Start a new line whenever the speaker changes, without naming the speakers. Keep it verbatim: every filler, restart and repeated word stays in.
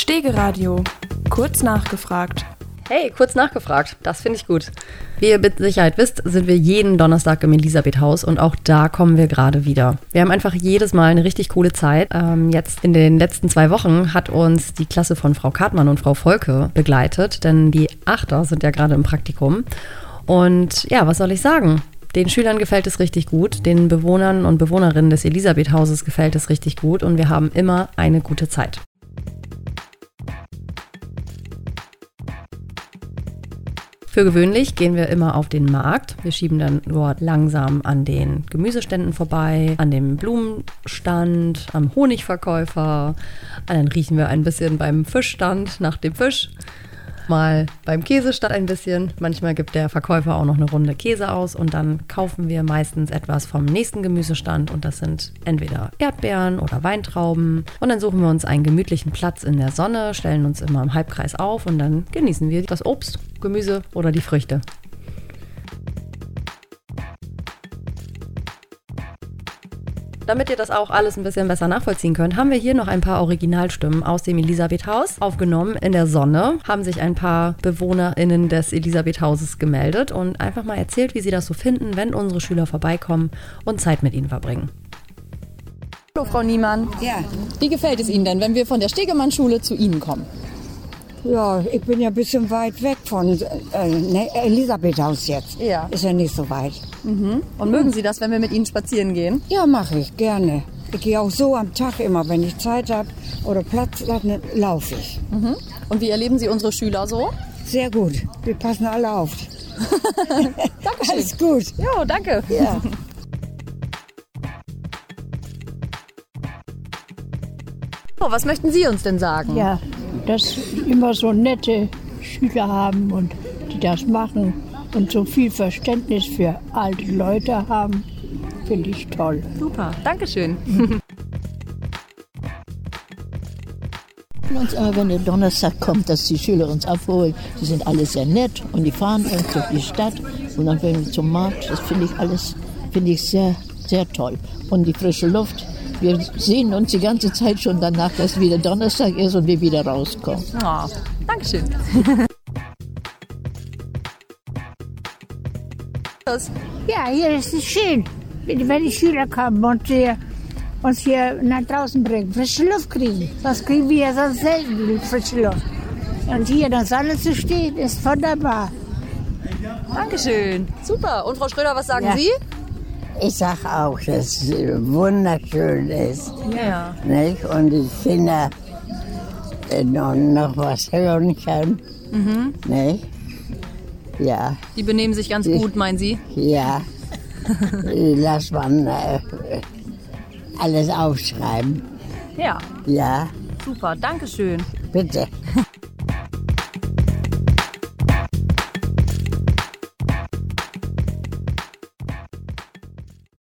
Stege-Radio. Kurz nachgefragt.
Hey, kurz nachgefragt. Das finde ich gut. Wie ihr mit Sicherheit wisst, sind wir jeden Donnerstag im Elisabeth-Haus und auch da kommen wir gerade wieder. Wir haben einfach jedes Mal eine richtig coole Zeit. Ähm, jetzt in den letzten zwei Wochen hat uns die Klasse von Frau Kartmann und Frau Volke begleitet, denn die Achter sind ja gerade im Praktikum. Und ja, was soll ich sagen? Den Schülern gefällt es richtig gut, den Bewohnern und Bewohnerinnen des Elisabeth-Hauses gefällt es richtig gut und wir haben immer eine gute Zeit. Für gewöhnlich gehen wir immer auf den Markt. Wir schieben dann dort langsam an den Gemüseständen vorbei, an dem Blumenstand, am Honigverkäufer. Dann riechen wir ein bisschen beim Fischstand nach dem Fisch. Mal beim Käsestand ein bisschen. Manchmal gibt der Verkäufer auch noch eine Runde Käse aus und dann kaufen wir meistens etwas vom nächsten Gemüsestand und das sind entweder Erdbeeren oder Weintrauben. Und dann suchen wir uns einen gemütlichen Platz in der Sonne, stellen uns immer im Halbkreis auf und dann genießen wir das Obst, Gemüse oder die Früchte. Damit ihr das auch alles ein bisschen besser nachvollziehen könnt, haben wir hier noch ein paar Originalstimmen aus dem Elisabeth-Haus aufgenommen. In der Sonne haben sich ein paar BewohnerInnen des Elisabeth-Hauses gemeldet und einfach mal erzählt, wie sie das so finden, wenn unsere Schüler vorbeikommen und Zeit mit ihnen verbringen.
Hallo Frau Niemann.
Ja.
Wie gefällt es Ihnen denn, wenn wir von der Stegemann-Schule zu Ihnen kommen?
Ja, ich bin ja ein bisschen weit weg von äh, ne, Elisabeth-Haus jetzt.
Ja.
Ist ja nicht so weit.
Mhm. Und mögen Sie das, wenn wir mit Ihnen spazieren gehen?
Ja, mache ich gerne. Ich gehe auch so am Tag immer, wenn ich Zeit habe oder Platz habe, ne, laufe ich.
Mhm. Und wie erleben Sie unsere Schüler so?
Sehr gut. Wir passen alle auf.
Dankeschön.
Alles gut.
Jo, danke.
Ja.
Oh, was möchten Sie uns denn sagen?
Ja, dass immer so nette Schüler haben und die das machen und so viel Verständnis für alte Leute haben, finde ich toll.
Super, Dankeschön.
uns aber, wenn der Donnerstag kommt, dass die Schüler uns abholen. Die sind alle sehr nett und die fahren uns durch die Stadt und dann gehen wir zum Markt. Das finde ich alles, finde ich sehr, sehr toll. Und die frische Luft. Wir sehen uns die ganze Zeit schon danach, dass wieder Donnerstag ist und wir wieder rauskommen.
Oh, Dankeschön.
Ja, hier ist es schön, wenn die Schüler kommen und hier, uns hier nach draußen bringen, frische Luft kriegen. Das kriegen wir ja sonst selten, frische Luft. Und hier in der Sonne zu stehen, ist wunderbar.
Dankeschön. Super. Und Frau Schröder, was sagen
Ja.
Sie?
Ich sag auch, dass es wunderschön ist.
Ja.
Nicht? Und die Kinder äh, noch, noch was hören können.
Mhm.
Nicht? Ja,
Die benehmen sich ganz gut, meinen Sie?
ja. Lass man äh, alles aufschreiben.
Ja.
Ja,
Super. Dankeschön.
bitte.